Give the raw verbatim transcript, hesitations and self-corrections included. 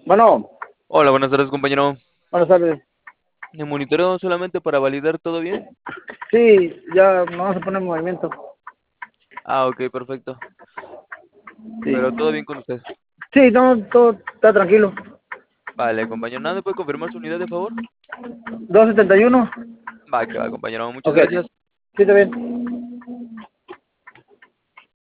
Bueno, Hola, buenas tardes, compañero. buenas tardes. ¿Me monitoreo solamente para validar todo bien? Sí, ya me vamos a poner en movimiento. Ah, ok, perfecto. Sí, Pero todo bien con usted. sí, no, todo está tranquilo. Vale, compañero. ¿Nada me puede confirmar su unidad de favor? Dos setenta y uno. Va, que va, compañero. Muchas Ok, gracias. sí, está bien.